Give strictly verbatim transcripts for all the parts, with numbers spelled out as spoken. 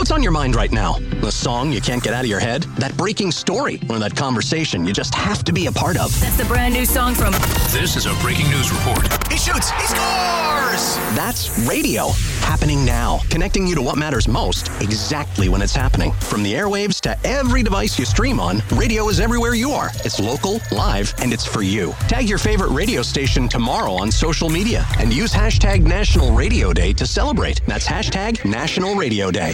What's on your mind right now? The song you can't get out of your head? That breaking story? Or that conversation you just have to be a part of? That's the brand new song from... This is a breaking news report. He shoots! He scores! That's radio. Happening now. Connecting you to what matters most exactly when it's happening. From the airwaves to every device you stream on, radio is everywhere you are. It's local, live, and it's for you. Tag your favorite radio station tomorrow on social media and use hashtag National Radio Day to celebrate. That's hashtag National Radio Day.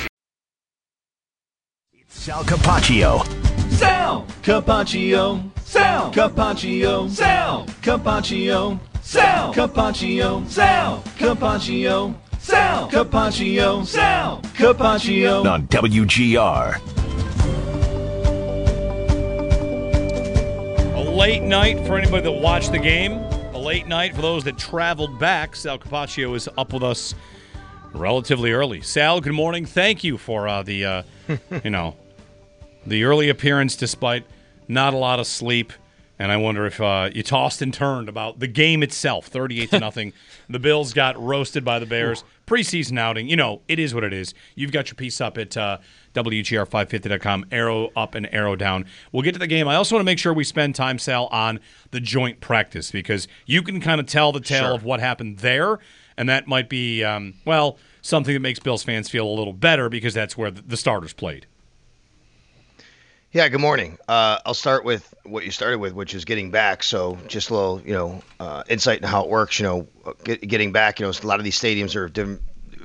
Sal Capaccio. Sal Capaccio. Sal Capaccio. Sal Capaccio. Sal Capaccio. Sal Capaccio. Sal Capaccio. Sal Capaccio. On W G R. A late night for anybody that watched the game. A late night for those that traveled back. Sal Capaccio is up with us relatively early. Sal, good morning. Thank you for uh, the, uh, you know, the early appearance despite not a lot of sleep. And I wonder if uh, you tossed and turned about the game itself, thirty-eight to nothing. The Bills got roasted by the Bears. Preseason outing. You know, it is what it is. You've got your piece up at uh, W G R five fifty dot com, arrow up and arrow down. We'll get to the game. I also want to make sure we spend time, Sal, on the joint practice because you can kind of tell the tale Sure. of what happened there, and that might be, um, well, something that makes Bills fans feel a little better because that's where the, the starters played. Yeah, good morning. Uh, I'll start with what you started with, which is getting back. So just a little, you know, uh, insight into how it works. You know, get, getting back, you know, a lot of these stadiums are different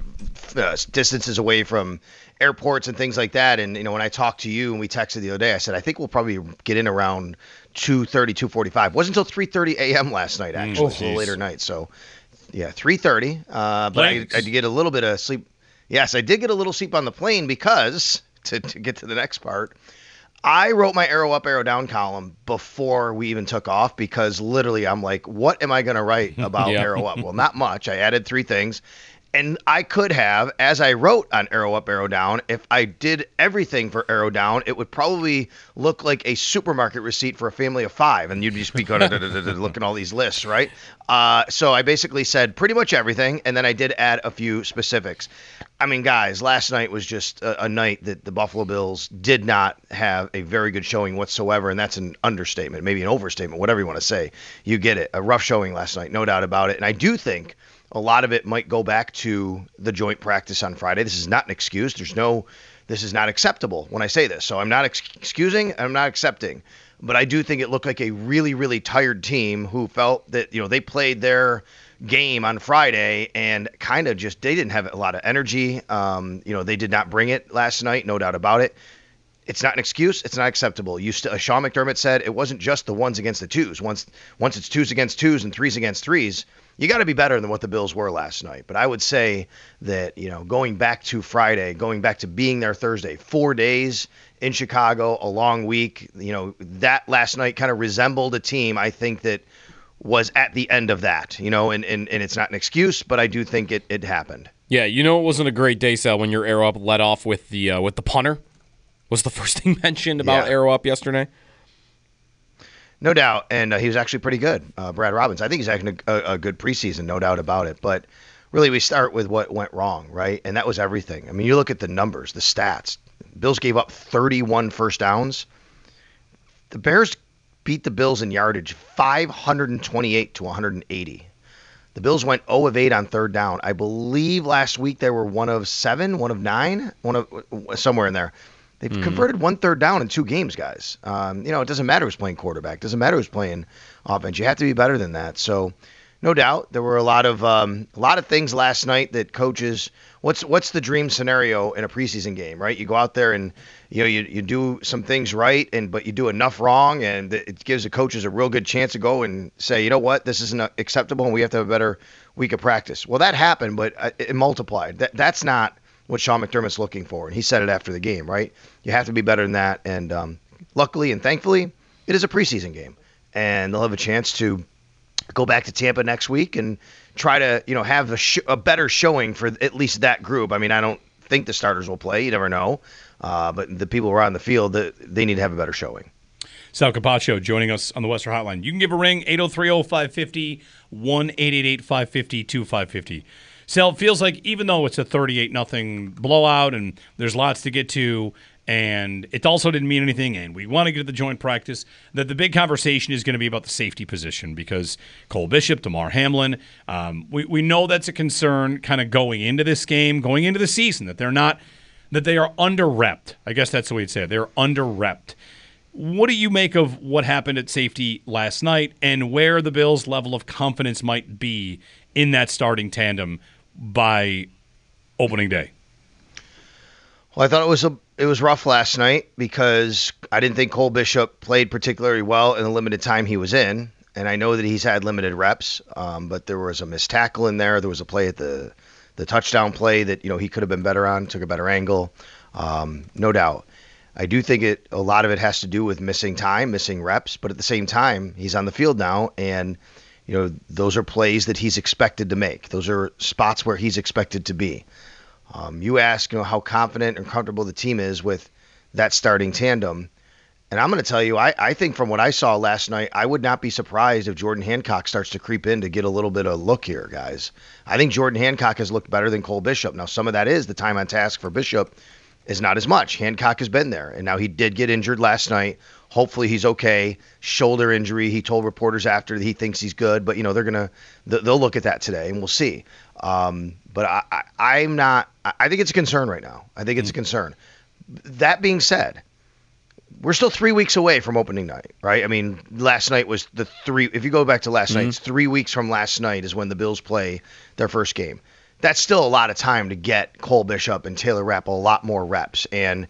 uh, distances away from airports and things like that. And, you know, when I talked to you and we texted the other day, I said, I think we'll probably get in around two thirty, two forty-five. It wasn't until three thirty a.m. last night, actually. Oh, it's a little geez. later night. So, yeah, three thirty. Uh, but I, I did get a little bit of sleep. Yes, I did get a little sleep on the plane because, to, to get to the next part, I wrote my arrow up, arrow down column before we even took off because literally I'm like, what am I going to write about Yeah. arrow up? Well, not much. I added three things. And I could have, as I wrote on arrow up, arrow down, if I did everything for arrow down, it would probably look like a supermarket receipt for a family of five. And you'd just be going, looking at all these lists, right? Uh, so I basically said pretty much everything. And then I did add a few specifics. I mean, guys, last night was just a, a night that the Buffalo Bills did not have a very good showing whatsoever. And that's an understatement, maybe an overstatement, whatever you want to say. You get it. A rough showing last night, no doubt about it. And I do think a lot of it might go back to the joint practice on Friday. This is not an excuse. There's no, this is not acceptable when I say this. So I'm not ex- excusing, I'm not accepting. But I do think it looked like a really, really tired team who felt that, you know, they played their game on Friday and kind of just, they didn't have a lot of energy. Um, you know, they did not bring it last night, no doubt about it. It's not an excuse. It's not acceptable. You st- uh, Sean McDermott said it wasn't just the ones against the twos. Once, once it's twos against twos and threes against threes, you got to be better than what the Bills were last night. But I would say that, you know, going back to Friday, going back to being there Thursday, four days in Chicago, a long week, you know, that last night kind of resembled a team, I think, that was at the end of that, you know, and, and, and it's not an excuse, but I do think it, it happened. Yeah, you know it wasn't a great day, Sal, when your arrow up led off with the uh, with the punter. Was the first thing mentioned about Yeah. arrow up yesterday? No doubt, and uh, he was actually pretty good, uh, Brad Robbins. I think he's having a, a good preseason, no doubt about it. But really, we start with what went wrong, right? And that was everything. I mean, you look at the numbers, the stats. Bills gave up thirty-one first downs. The Bears beat the Bills in yardage five hundred twenty-eight to one hundred eighty. The Bills went zero of eight on third down. I believe last week they were one of seven, one of nine, one of somewhere in there. They've mm-hmm. converted one third down in two games, guys. Um, you know, it doesn't matter who's playing quarterback. It doesn't matter who's playing offense. You have to be better than that. So, no doubt, there were a lot of um, a lot of things last night that coaches. What's what's the dream scenario in a preseason game, right? You go out there and you know you you do some things right, and but you do enough wrong, and it gives the coaches a real good chance to go and say, you know what, this isn't acceptable, and we have to have a better week of practice. Well, that happened, but it multiplied. That that's not what Sean McDermott's looking for, and he said it after the game, right? You have to be better than that, and um, luckily and thankfully, it is a preseason game, and they'll have a chance to go back to Tampa next week and try to, you know, have a, sh- a better showing for at least that group. I mean, I don't think the starters will play. You never know, uh, but the people who are on the field, they need to have a better showing. Sal Capaccio joining us on the Western Hotline. You can give a ring, eight oh three oh five five oh, one eight eight eight five five oh two five five oh. So it feels like even though it's a thirty-eight nothing blowout and there's lots to get to, and it also didn't mean anything, and we want to get to the joint practice, that the big conversation is going to be about the safety position because Cole Bishop, Damar Hamlin, um, we, we know that's a concern kind of going into this game, going into the season, that they're not, that they are under-repped. I guess that's the way you'd say it. They're under-repped. What do you make of what happened at safety last night and where the Bills' level of confidence might be in that starting tandem by opening day? Well, I thought it was a it was rough last night because I didn't think Cole Bishop played particularly well in the limited time he was in, and I know that he's had limited reps. Um, but there was a missed tackle in there. There was a play at the the touchdown play that you know he could have been better on, took a better angle, um, no doubt. I do think it a lot of it has to do with missing time, missing reps, but at the same time, he's on the field now, and you know those are plays that he's expected to make. Those are spots where he's expected to be. Um, you ask, you know, how confident and comfortable the team is with that starting tandem, and I'm going to tell you, I, I think from what I saw last night, I would not be surprised if Jordan Hancock starts to creep in to get a little bit of look here, guys. I think Jordan Hancock has looked better than Cole Bishop. Now, some of that is the time on task for Bishop is not as much. Hancock has been there, and now he did get injured last night. Hopefully he's okay. Shoulder injury. He told reporters after that he thinks he's good, but you know they're gonna they'll look at that today, and we'll see. Um, but I, I, I'm not. I think it's a concern right now. I think it's a concern. That being said, we're still three weeks away from opening night, right? I mean, last night was the three. If you go back to last mm-hmm. night, it's three weeks from last night is when the Bills play their first game. That's still a lot of time to get Cole Bishop and Taylor Rapp a lot more reps. And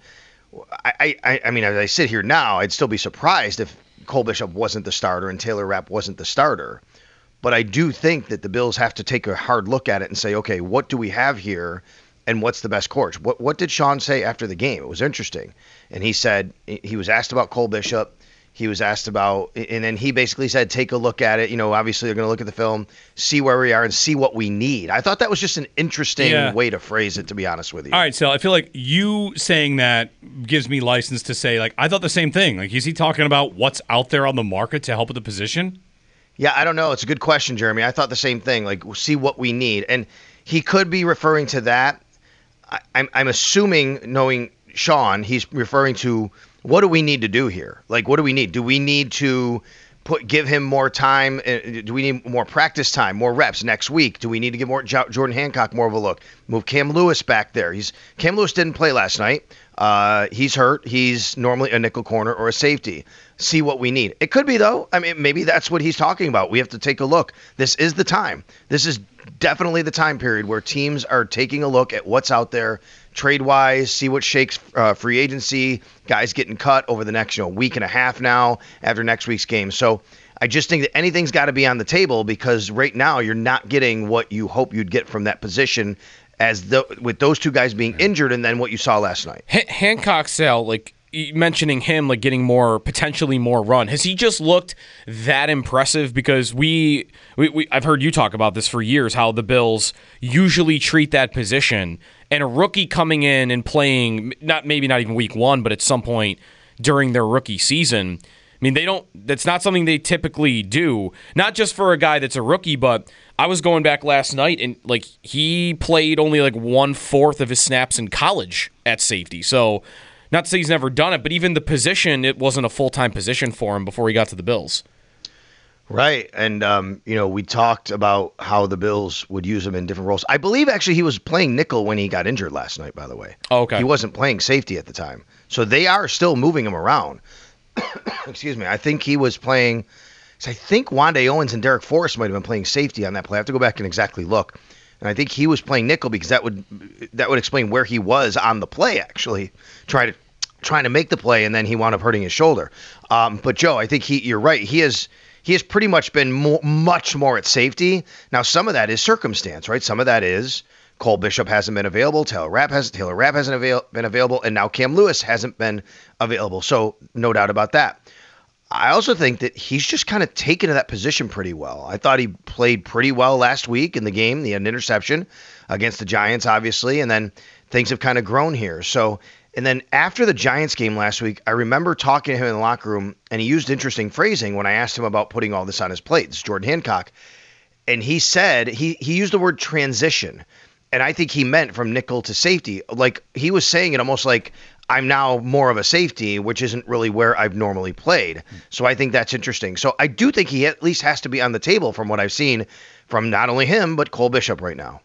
I, I, I mean, as I sit here now, I'd still be surprised if Cole Bishop wasn't the starter and Taylor Rapp wasn't the starter. But I do think that the Bills have to take a hard look at it and say, okay, what do we have here and what's the best course? What what did Sean say after the game? It was interesting. And he said, he was asked about Cole Bishop. He was asked about, and then he basically said, take a look at it. You know, obviously they're going to look at the film, see where we are, and see what we need. I thought that was just an interesting yeah. way to phrase it, to be honest with you. All right, so I feel like you saying that gives me license to say, like, I thought the same thing. Like, is he talking about what's out there on the market to help with the position? Yeah, I don't know. It's a good question, Jeremy. I thought the same thing. Like, see what we need. And he could be referring to that. I, I'm, I'm assuming, knowing Sean, he's referring to what do we need to do here? Like, what do we need? Do we need to put give him more time? Do we need more practice time, more reps next week? Do we need to give more Jordan Hancock more of a look? Move Cam Lewis back there. He's Cam Lewis didn't play last night. Uh, he's hurt. He's normally a nickel corner or a safety. See what we need. It could be, though. I mean, maybe that's what he's talking about. We have to take a look. This is the time. This is definitely the time period where teams are taking a look at what's out there trade-wise, see what shakes uh, free agency, guys getting cut over the next you know week and a half now after next week's game. So I just think that anything's got to be on the table because right now you're not getting what you hope you'd get from that position as the, with those two guys being injured and then what you saw last night. H- Hancock, Sal, like mentioning him, like getting more, potentially more run. Has he just looked that impressive? Because we, we, we I've heard you talk about this for years, how the Bills usually treat that position. And a rookie coming in and playing, not maybe not even week one, but at some point during their rookie season, I mean, they don't. That's not something they typically do. Not just for a guy that's a rookie, but I was going back last night and like he played only like one fourth of his snaps in college at safety. So, not to say he's never done it, but even the position, it wasn't a full time position for him before he got to the Bills. Right, and um, you know, we talked about how the Bills would use him in different roles. I believe actually he was playing nickel when he got injured last night, by the way. Oh, okay. He wasn't playing safety at the time. So they are still moving him around. Excuse me. I think he was playing I think Wande Owens and Derek Forrest might have been playing safety on that play. I have to go back and exactly look. And I think he was playing nickel because that would that would explain where he was on the play, actually, trying to trying to make the play, and then he wound up hurting his shoulder. Um, but Joe, I think he you're right. He has he has pretty much been more, much more at safety. Now, some of that is circumstance, right? Some of that is Cole Bishop hasn't been available, Taylor Rapp has Taylor Rapp hasn't avail, been available, and now Cam Lewis hasn't been available. So no doubt about that. I also think that he's just kind of taken to that position pretty well. I thought he played pretty well last week in the game. He had an interception against the Giants, obviously, and then things have kind of grown here. So, and then after the Giants game last week, I remember talking to him in the locker room, and he used interesting phrasing when I asked him about putting all this on his plate. This is Jordan Hancock. And he said, he, he used the word transition. And I think he meant from nickel to safety. Like he was saying it almost like I'm now more of a safety, which isn't really where I've normally played. So I think that's interesting. So I do think he at least has to be on the table from what I've seen from not only him, but Cole Bishop right now.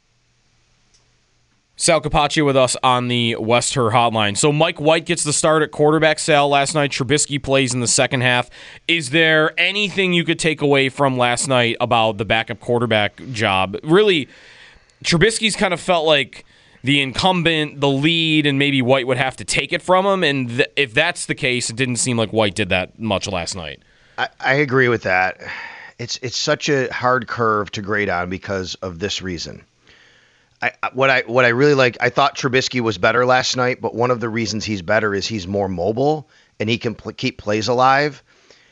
Sal Capaccio with us on the West Her Hotline. So Mike White gets the start at quarterback. Sal, last night Trubisky plays in the second half. Is there anything you could take away from last night about the backup quarterback job? Really, Trubisky's kind of felt like the incumbent, the lead, and maybe White would have to take it from him. And th- if that's the case, it didn't seem like White did that much last night. I, I agree with that. It's it's such a hard curve to grade on because of this reason. I, what I what I really like, I thought Trubisky was better last night, but one of the reasons he's better is he's more mobile and he can pl- keep plays alive.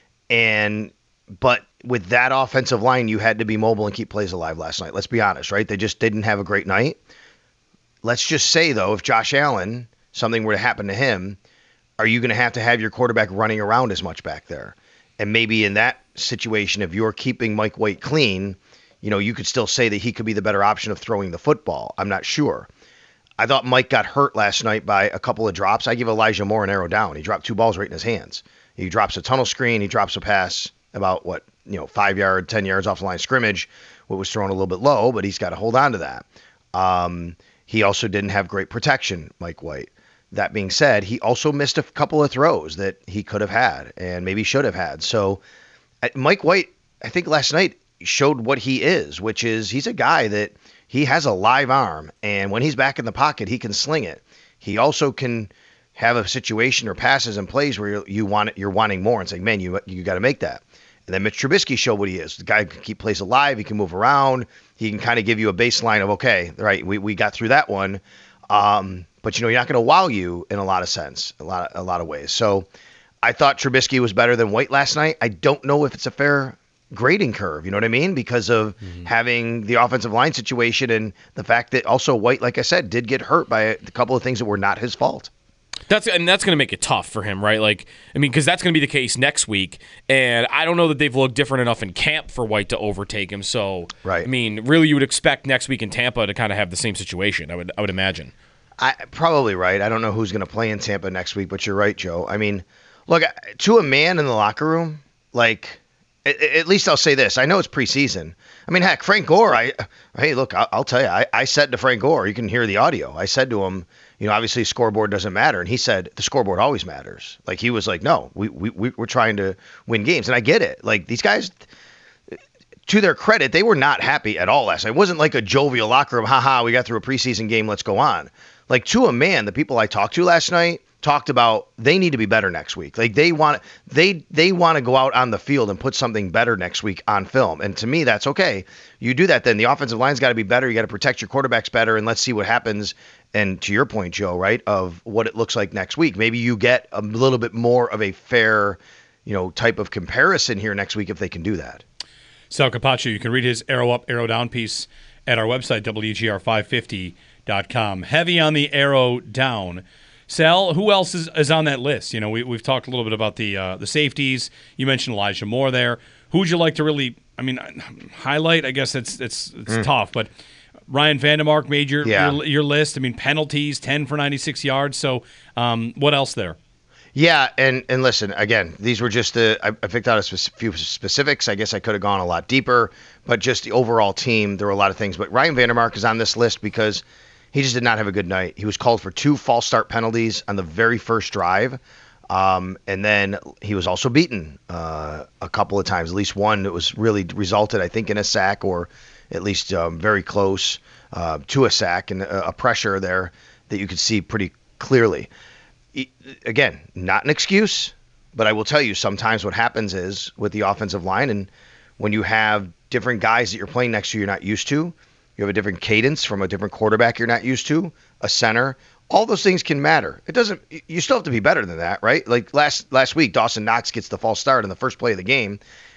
And but with that offensive line, you had to be mobile and keep plays alive last night. Let's be honest, right? They just didn't have a great night. Let's just say though, if Josh Allen, something were to happen to him, are you going to have to have your quarterback running around as much back there? And maybe in that situation, if you're keeping Mike White clean, you know, you could still say that he could be the better option of throwing the football. I'm not sure. I thought Mike got hurt last night by a couple of drops. I give Elijah Moore an arrow down. He dropped two balls right in his hands. He drops a tunnel screen. He drops a pass about, what, you know, five yard, ten yards off the line of scrimmage. What was thrown a little bit low, but he's got to hold on to that. Um, he also didn't have great protection, Mike White. That being said, he also missed a couple of throws that he could have had and maybe should have had. So Mike White, I think last night, showed what he is, which is he's a guy that he has a live arm, and when he's back in the pocket, he can sling it. He also can have a situation or passes and plays where you're, you want it, you're wanting more and saying, man, you you got to make that. And then Mitch Trubisky showed what he is. The guy can keep plays alive. He can move around. He can kind of give you a baseline of, okay, right, we, we got through that one. Um, but, you know, you're not going to wow you in a lot of sense, a lot, a lot of ways. So I thought Trubisky was better than White last night. I don't know if it's a fair grading curve, you know what I mean? Because of mm-hmm. having the offensive line situation and the fact that also White, like I said, did get hurt by a couple of things that were not his fault. That's and that's going to make it tough for him, right? Like, I mean, because that's going to be the case next week, and I don't know that they've looked different enough in camp for White to overtake him. So, right. I mean, really, you would expect next week in Tampa to kind of have the same situation. I would, I would imagine. I probably right. I don't know who's going to play in Tampa next week, but you're right, Joe. I mean, look, to a man in the locker room, like. At least I'll say this. I know it's preseason. I mean, heck, Frank Gore, I, hey, look, I'll, I'll tell you, I, I said to Frank Gore, you can hear the audio. I said to him, you know, obviously scoreboard doesn't matter. And he said, the scoreboard always matters. Like, he was like, no, we, we, we're trying to win games. And I get it. Like, these guys, to their credit, they were not happy at all last night. It wasn't like a jovial locker room, haha, we got through a preseason game, let's go on. Like, to a man, the people I talked to last night, talked about they need to be better next week. Like they want they they want to go out on the field and put something better next week on film. And to me, that's okay. You do that, then the offensive line's got to be better. You got to protect your quarterbacks better, and let's see what happens. And to your point, Joe, right, of what it looks like next week. Maybe you get a little bit more of a fair, you know, type of comparison here next week if they can do that. Sal Capaccio, you can read his arrow up, arrow down piece at our website, W G R five fifty dot com. Heavy on the arrow down. Sal, who else is, is on that list? You know, we, we've talked a little bit about the uh, the safeties. You mentioned Elijah Moore there. Who would you like to really, I mean, highlight? I guess it's it's it's mm. tough, but Ryan Vandemark made your, yeah. your your list. I mean, penalties, ten for ninety-six yards. So um, what else there? Yeah, and, and listen, again, these were just the, I, I picked out a few specifics. I guess I could have gone a lot deeper, but just the overall team, there were a lot of things. But Ryan Vandemark is on this list because he just did not have a good night. He was called for two false start penalties on the very first drive. Um, and then he was also beaten uh, a couple of times, at least one that was really resulted, I think, in a sack or at least um, very close uh, to a sack and a, a pressure there that you could see pretty clearly. He, again, not an excuse, but I will tell you sometimes what happens is with the offensive line and when you have different guys that you're playing next to you're not used to, you have a different cadence from a different quarterback you're not used to, a center. All those things can matter. It doesn't. You still have to be better than that, right? Like last last week, Dawson Knox gets the false start in the first play of the game,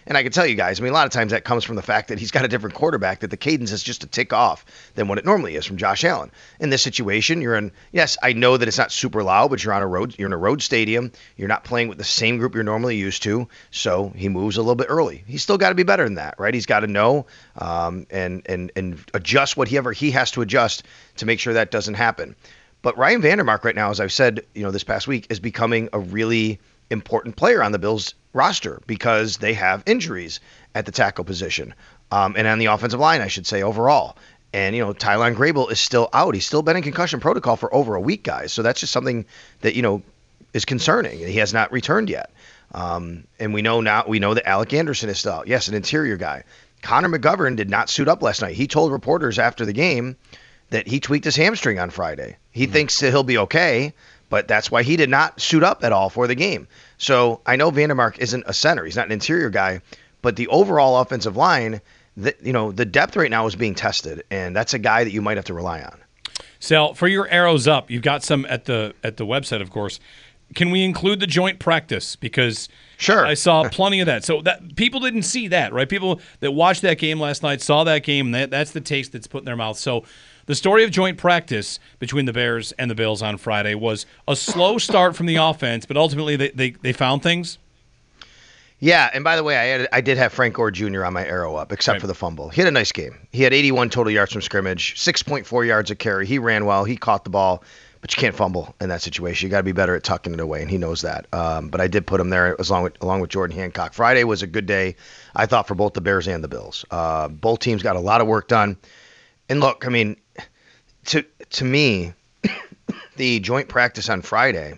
And I can tell you guys, I mean, a lot of times that comes from the fact that he's got a different quarterback, that the cadence is just a tick off than what it normally is from Josh Allen. In this situation, you're in, yes, I know that it's not super loud, but you're on a road, you're in a road stadium. You're not playing with the same group you're normally used to. So he moves a little bit early. He's still got to be better than that, right? He's got to know um, and, and, and adjust whatever he has to adjust to make sure that doesn't happen. But Ryan Vandermark right now, as I've said, you know, this past week, is becoming a really important player on the Bills roster because they have injuries at the tackle position um, and on the offensive line, I should say, overall. And, you know, Tylan Grable is still out. He's still been in concussion protocol for over a week, guys. So that's just something that, you know, is concerning. He has not returned yet. Um, and we know now, we know that Alec Anderson is still out. Yes, an interior guy. Connor McGovern did not suit up last night. He told reporters after the game that he tweaked his hamstring on Friday. He mm-hmm. thinks that he'll be okay, but that's why he did not suit up at all for the game. So I know Vandermark isn't a center. He's not an interior guy, but the overall offensive line, the, you know, the depth right now is being tested, and that's a guy that you might have to rely on. Sal, for your arrows up, you've got some at the at the website, of course. Can we include the joint practice? Because sure. I saw plenty of that. So that people didn't see that, right? People that watched that game last night saw that game. That, that's the taste that's put in their mouth. So the story of joint practice between the Bears and the Bills on Friday was a slow start from the offense, but ultimately they, they, they found things. Yeah, and by the way, I had, I did have Frank Gore Junior on my arrow up, except right. for the fumble. He had a nice game. He had eighty-one total yards from scrimmage, six point four yards a carry. He ran well. He caught the ball. But you can't fumble in that situation. You got to be better at tucking it away, and he knows that. Um, but I did put him there along with, along with Jordan Hancock. Friday was a good day, I thought, for both the Bears and the Bills. Uh, both teams got a lot of work done. And look, I mean, to to me, the joint practice on Friday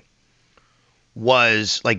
was like,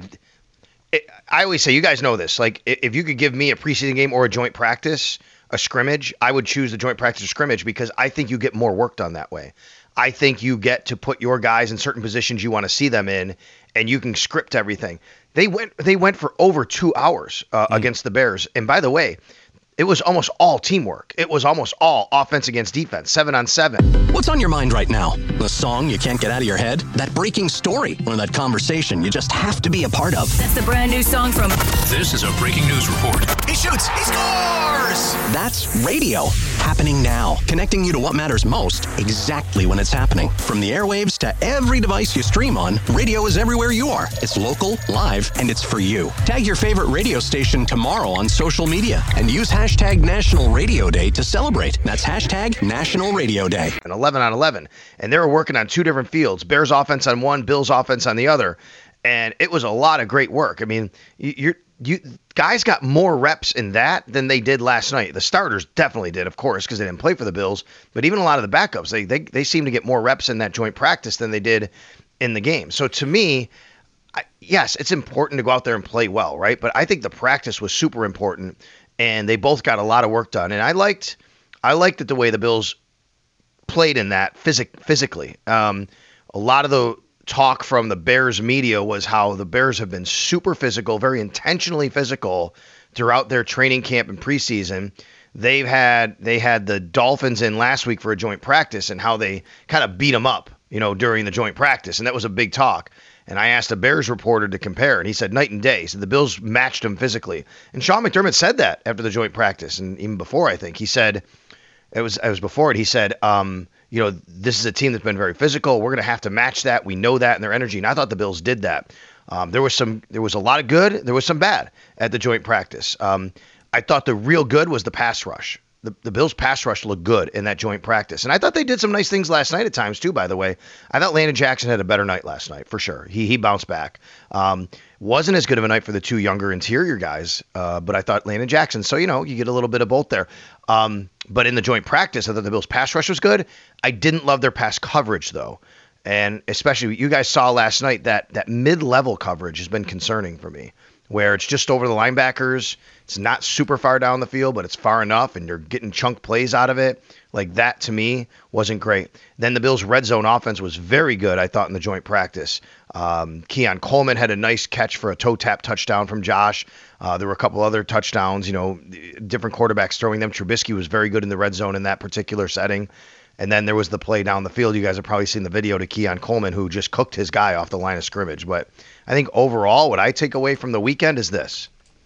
it, I always say, you guys know this, like if you could give me a preseason game or a joint practice, a scrimmage, I would choose the joint practice or scrimmage because I think you get more work done that way. I think you get to put your guys in certain positions you want to see them in, and you can script everything. They went they went for over two hours uh, mm. against the Bears. And by the way, it was almost all teamwork. It was almost all offense against defense, seven on seven. What's on your mind right now? The song you can't get out of your head? That breaking story? Or that conversation you just have to be a part of? That's the brand new song from... This is a breaking news report. He shoots. He scores! That's radio. Happening now. Connecting you to what matters most exactly when it's happening. From the airwaves to every device you stream on, radio is everywhere you are. It's local, live, and it's for you. Tag your favorite radio station tomorrow on social media and use hashtag National Radio Day to celebrate. That's hashtag National Radio Day. An eleven on eleven. And they were working on two different fields. Bears offense on one, Bills offense on the other. And it was a lot of great work. I mean, you're You guys got more reps in that than they did last night. The starters definitely did, of course, because they didn't play for the Bills. But even a lot of the backups, they they they seem to get more reps in that joint practice than they did in the game. So to me, I, yes, it's important to go out there and play well, right? But I think the practice was super important, and they both got a lot of work done. And I liked I liked it the way the Bills played in that physic physically. Um, a lot of the talk from the Bears media was how the Bears have been super physical, very intentionally physical throughout their training camp and preseason. They've had they had the Dolphins in last week for a joint practice and how they kind of beat them up, you know, during the joint practice, and that was a big talk. And I asked a Bears reporter to compare, and he said night and day. He said the Bills matched them physically, and Sean McDermott said that after the joint practice, and even before, I think he said it was it was before it. He said, um, you know, this is a team that's been very physical. We're going to have to match that. We know that in their energy. And I thought the Bills did that. Um, there was some, there was a lot of good. There was some bad at the joint practice. Um, I thought the real good was the pass rush. The, the Bills pass rush looked good in that joint practice. And I thought they did some nice things last night at times too, by the way. I thought Landon Jackson had a better night last night for sure. He, he bounced back. Um, wasn't as good of a night for the two younger interior guys, uh, but I thought Landon Jackson. So, you know, you get a little bit of both there. Um, but in the joint practice, I thought the Bills pass rush was good. I didn't love their pass coverage though. And especially you guys saw last night that that mid-level coverage has been concerning for me, where it's just over the linebackers. It's not super far down the field, but it's far enough, and you're getting chunk plays out of it. Like that, to me, wasn't great. Then the Bills' red zone offense was very good, I thought, in the joint practice. Um, Keon Coleman had a nice catch for a toe tap touchdown from Josh. Uh, there were a couple other touchdowns, you know, different quarterbacks throwing them. Trubisky was very good in the red zone in that particular setting. And then there was the play down the field. You guys have probably seen the video to Keon Coleman, who just cooked his guy off the line of scrimmage. But I think overall, what I take away from the weekend is this.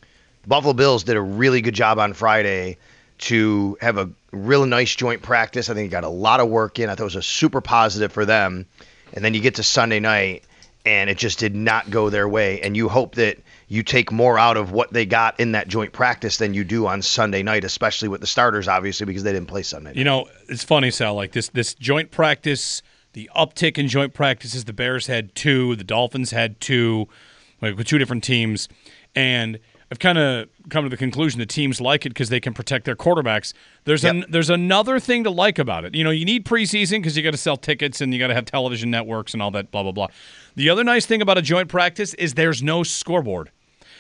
Buffalo Bills did a really good job on Friday to have a real nice joint practice. I think it got a lot of work in. I thought it was a super positive for them. And then you get to Sunday night, and it just did not go their way. And you hope that you take more out of what they got in that joint practice than you do on Sunday night, especially with the starters, obviously, because they didn't play Sunday night. You know, it's funny, Sal, like this this joint practice, the uptick in joint practices, the Bears had two, the Dolphins had two, like with two different teams. And I've kind of come to the conclusion that teams like it because they can protect their quarterbacks. There's Yep. an, there's another thing to like about it. You know, you need preseason because you got to sell tickets and you got to have television networks and all that, blah, blah, blah. The other nice thing about a joint practice is there's no scoreboard.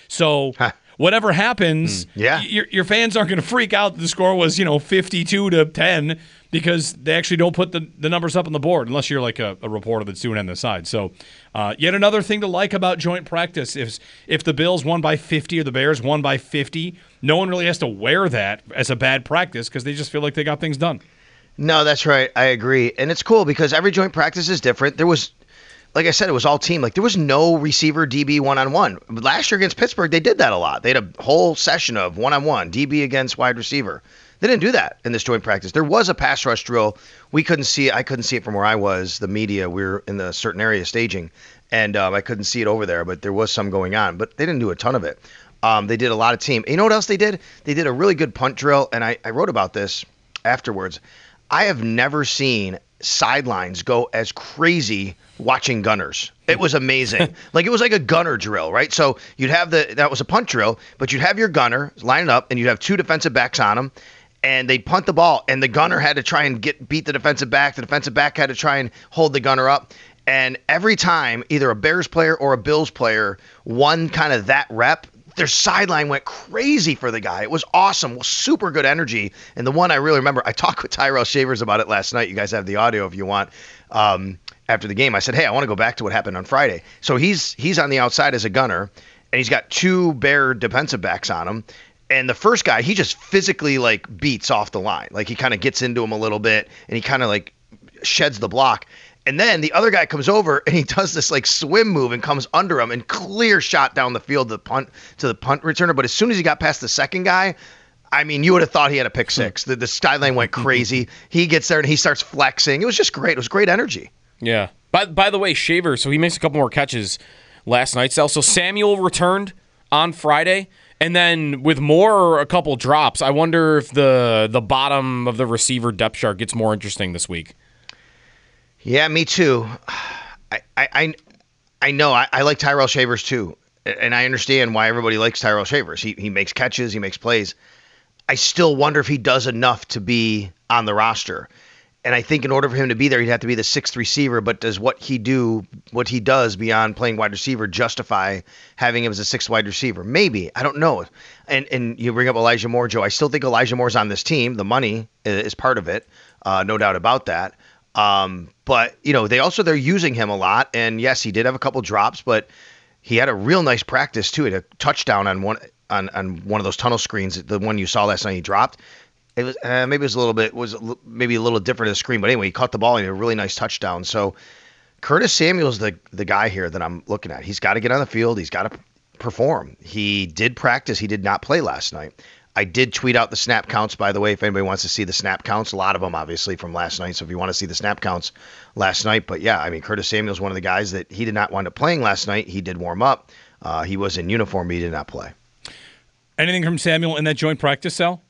So Huh. whatever happens, Mm, yeah. your, your fans aren't going to freak out that the score was, you know, fifty-two to ten because they actually don't put the, the numbers up on the board unless you're like a, a reporter that's doing it on the side. So uh, yet another thing to like about joint practice is if the Bills won by fifty or the Bears won by fifty, no one really has to wear that as a bad practice because they just feel like they got things done. No, that's right. I agree. And it's cool because every joint practice is different. There was, like I said, it was all team. Like there was no receiver D B one-on-one. Last year against Pittsburgh, they did that a lot. They had a whole session of one-on-one, D B against wide receiver. They didn't do that in this joint practice. There was a pass rush drill. We couldn't see it. I couldn't see it from where I was, the media. We were in the certain area staging, and um, I couldn't see it over there, but there was some going on. But they didn't do a ton of it. Um, they did a lot of team. You know what else they did? They did a really good punt drill, and I, I wrote about this afterwards. I have never seen sidelines go as crazy watching gunners. It was amazing. Like it was like a gunner drill, right? So you'd have the that was a punt drill, but you'd have your gunner line it up, and you'd have two defensive backs on him, and they'd punt the ball, and the gunner had to try and get beat the defensive back. The defensive back had to try and hold the gunner up. And every time either a Bears player or a Bills player won kind of that rep, their sideline went crazy for the guy. It was awesome. Well, super good energy. And the one I really remember, I talked with Tyrell Shavers about it last night. You guys have the audio if you want. Um, after the game, I said, hey, I want to go back to what happened on Friday. So he's he's on the outside as a gunner, and he's got two Bear defensive backs on him. And the first guy, he just physically like beats off the line. Like he kind of gets into him a little bit, and he kind of like sheds the block. And then the other guy comes over and he does this like swim move and comes under him and clear shot down the field to the punt to the punt returner. But as soon as he got past the second guy, I mean, you would have thought he had a pick six. The, the skyline went crazy. He gets there and he starts flexing. It was just great. It was great energy. Yeah. By by the way, Shaver, so he makes a couple more catches last night. So Samuel returned on Friday. And then with more, a couple drops, I wonder if the the bottom of the receiver depth chart gets more interesting this week. Yeah, me too. I I I know I, I like Tyrell Shavers too, and I understand why everybody likes Tyrell Shavers. He he makes catches, he makes plays. I still wonder if he does enough to be on the roster. And I think in order for him to be there, he'd have to be the sixth receiver. But does what he do, what he does beyond playing wide receiver, justify having him as a sixth wide receiver? Maybe. I don't know. And and you bring up Elijah Moore, Joe. I still think Elijah Moore's on this team. The money is part of it, uh, no doubt about that. Um, but you know, they also they're using him a lot. And yes, he did have a couple drops, but he had a real nice practice too. He had a touchdown on one on on one of those tunnel screens, the one you saw last night. He dropped. It was uh, maybe it was a little bit was maybe a little different in the screen, but anyway, he caught the ball and he had a really nice touchdown. So Curtis Samuel's the the guy here that I'm looking at. He's got to get on the field. He's got to perform. He did practice. He did not play last night. I did tweet out the snap counts, by the way, if anybody wants to see the snap counts. A lot of them, obviously, from last night. So if you want to see the snap counts last night. But yeah, I mean, Curtis Samuel's one of the guys that he did not wind up playing last night. He did warm up. Uh, he was in uniform, but he did not play. Anything from Samuel in that joint practice, Sal?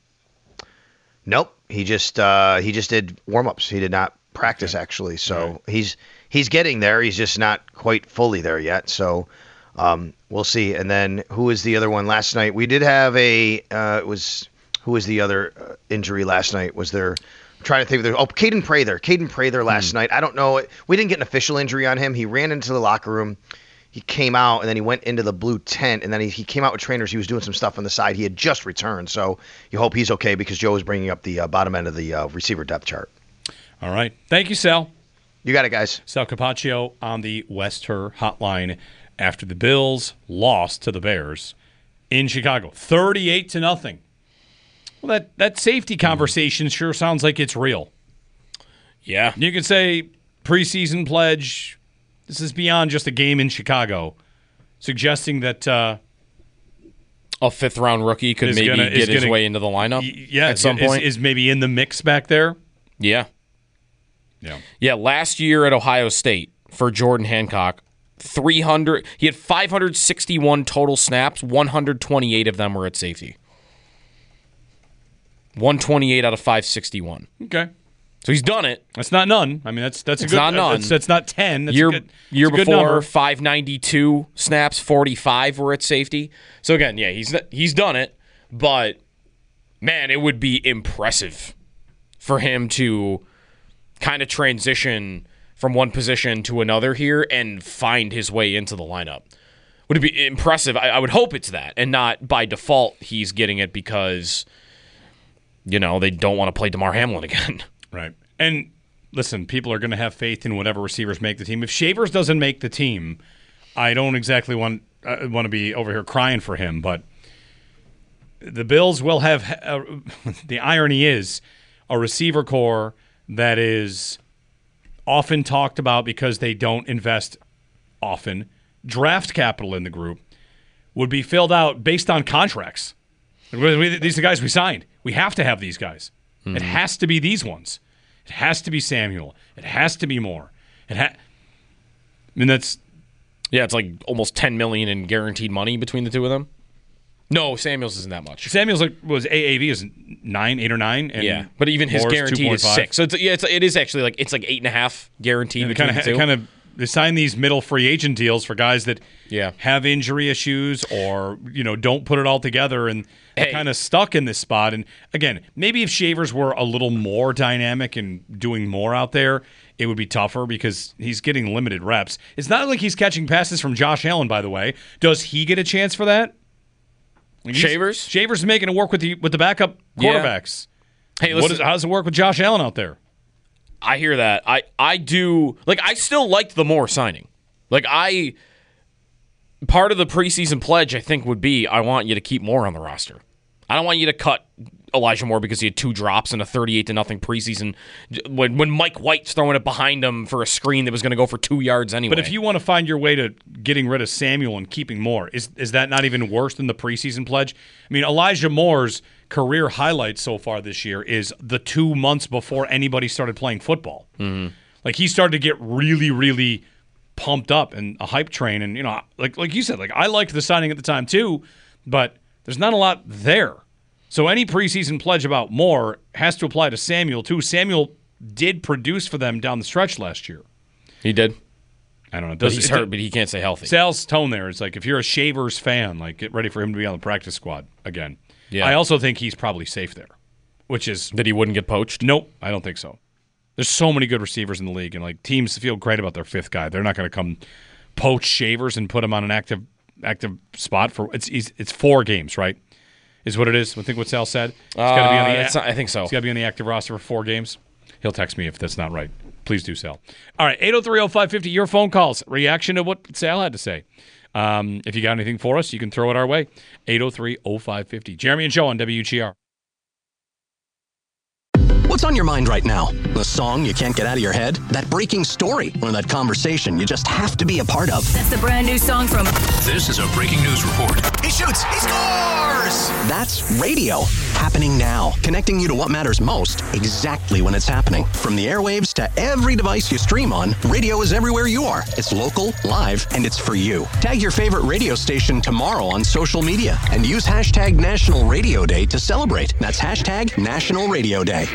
Nope. He just uh, he just did warm-ups. He did not practice, okay. actually. So right. he's he's getting there. He's just not quite fully there yet. So um, we'll see. And then who was the other one last night? We did have a uh, – it was – who was the other uh, injury last night? Was there – I'm trying to think of there. Oh, Caden Prather. Caden Prather last hmm. night. I don't know. We didn't get an official injury on him. He ran into the locker room. He came out, and then he went into the blue tent, and then he, he came out with trainers. He was doing some stuff on the side. He had just returned, so you hope he's okay because Joe is bringing up the uh, bottom end of the uh, receiver depth chart. All right. Thank you, Sal. You got it, guys. Sal Capaccio on the Wester Hotline after the Bills lost to the Bears in Chicago, thirty-eight to nothing. Well, that, that safety conversation mm. sure sounds like it's real. Yeah. You could say preseason pledge. This is beyond just a game in Chicago, suggesting that uh, a fifth round rookie could Is maybe gonna- is get his gonna- way into the lineup. Y- Yeah, at some is, point. is maybe in the mix back there. yeah, Yeah. yeah. Last year at Ohio State for Jordan Hancock, three hundred. He had five hundred sixty-one total snaps. one hundred twenty-eight of them were at safety. one hundred twenty-eight out of five sixty-one. Okay. So he's done it. That's not none. I mean, that's that's a It's good. not none. That's, that's not ten. That's year a good, year that's a good before, number. five ninety-two snaps, forty-five were at safety. So again, yeah, he's he's done it, but man, it would be impressive for him to kind of transition from one position to another here and find his way into the lineup. Would it be impressive? I, I would hope it's that, and not by default he's getting it because, you know, they don't want to play DeMar Hamlin again. Right. And listen, people are going to have faith in whatever receivers make the team. If Shavers doesn't make the team, I don't exactly want uh, want to be over here crying for him, but the Bills will have uh, the irony is a receiver core that is often talked about because they don't invest often. Draft capital in the group would be filled out based on contracts. These are the guys we signed. We have to have these guys. Mm-hmm. It has to be these ones. It has to be Samuel. It has to be Moore. It ha- I mean, that's yeah, it's like almost ten million dollars in guaranteed money between the two of them. No, Samuels isn't that much. Samuels like was A A V is nine, eight or nine. And yeah, but even his Moore's guaranteed is six. So it's, yeah, it's, it is actually like it's like eight and a half guaranteed. And between kind the of two. kind of they sign these middle free agent deals for guys that yeah. have injury issues or you know don't put it all together and hey. kind of stuck in this spot. And again, maybe if Shavers were a little more dynamic and doing more out there, it would be tougher because he's getting limited reps. It's not like he's catching passes from Josh Allen, by the way. Does he get a chance for that? Like Shavers? Shavers is making it work with the with the backup quarterbacks. Yeah. Hey, what listen, is, how does it work with Josh Allen out there? I hear that. I, I do. Like, I still liked the Moore signing. Like, I. Part of the preseason pledge, I think, would be I want you to keep Moore on the roster. I don't want you to cut Elijah Moore because he had two drops in a thirty-eight to nothing preseason when when Mike White's throwing it behind him for a screen that was going to go for two yards anyway. But if you want to find your way to getting rid of Samuel and keeping Moore, is is that not even worse than the preseason pledge? I mean, Elijah Moore's career highlight so far this year is the two months before anybody started playing football. Mm-hmm. Like, he started to get really, really pumped up and a hype train. And, you know, like like you said, like I liked the signing at the time too, but there's not a lot there. So any preseason pledge about Moore has to apply to Samuel too. Samuel did produce for them down the stretch last year. He did. I don't know. But Does, he's it, hurt, but he can't stay healthy. Sal's tone there is like, if you're a Shavers fan, like get ready for him to be on the practice squad again. Yeah. I also think he's probably safe there, which is that he wouldn't get poached? Nope, I don't think so. There's so many good receivers in the league, and like teams feel great about their fifth guy. They're not going to come poach Shavers and put him on an active active spot for it's it's four games, right? Is what it is. I think what Sal said. He's got to be on the. Uh, it's not, I think so. He's got to be on the active roster for four games. He'll text me if that's not right. Please do, Sal. All right, eight oh three oh five fifty, your phone calls. Reaction to what Sal had to say. Um, if you got anything for us, you can throw it our way. eight oh three oh five fifty. Jeremy and Joe on W G R. What's on your mind right now? The song you can't get out of your head? That breaking story? Or that conversation you just have to be a part of? That's the brand new song from... This is a breaking news report. He shoots. He scores. That's radio. Happening now. Connecting you to what matters most exactly when it's happening. From the airwaves to every device you stream on, radio is everywhere you are. It's local, live, and it's for you. Tag your favorite radio station tomorrow on social media and use hashtag National Radio Day to celebrate. That's hashtag National Radio Day.